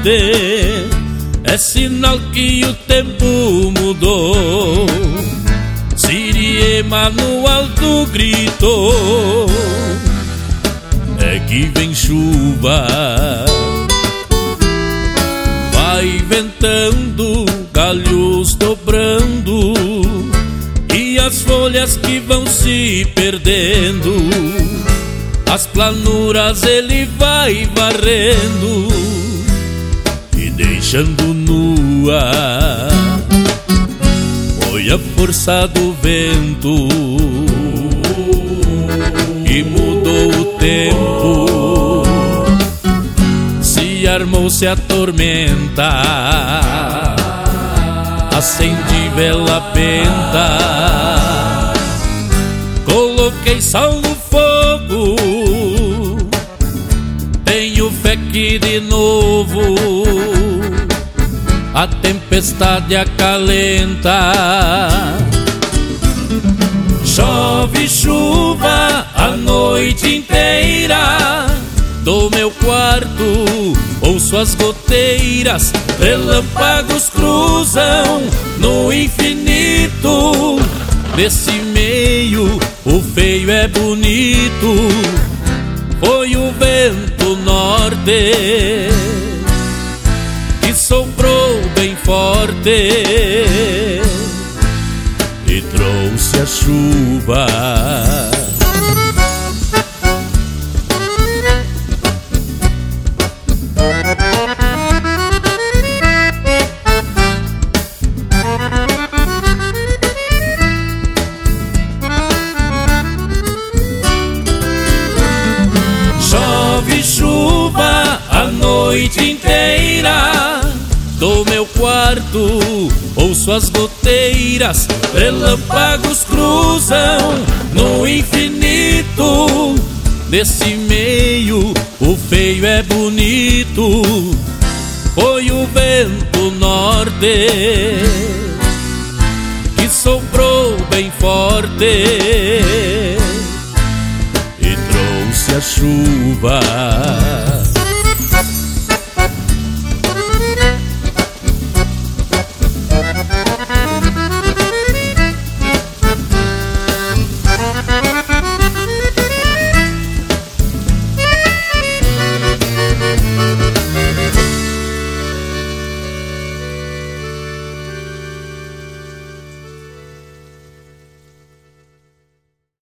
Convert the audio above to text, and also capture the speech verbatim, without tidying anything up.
norte é sinal que o tempo mudou. Siriema no alto gritou, é que vem chuva. Vai ventando, galhos dobrando, e as folhas que vão se perdendo, as planuras ele vai varrendo e deixando nua. Foi a força do vento que mudou o tempo, se armou-se a tormenta, acendi vela benta, coloquei sal no fogo, tenho fé que de novo a tempestade acalenta. Chove chuva a noite inteira, do meu quarto ouço as goteiras, relâmpagos cruzam no infinito. Nesse meio o feio é bonito, foi o vento norte que soprou bem forte e trouxe a chuva. Chove chuva a noite inteira, do meu quarto ouço as goteiras, relâmpagos cruzam no infinito. Nesse meio o feio é bonito, foi o vento norte que soprou bem forte e trouxe a chuva.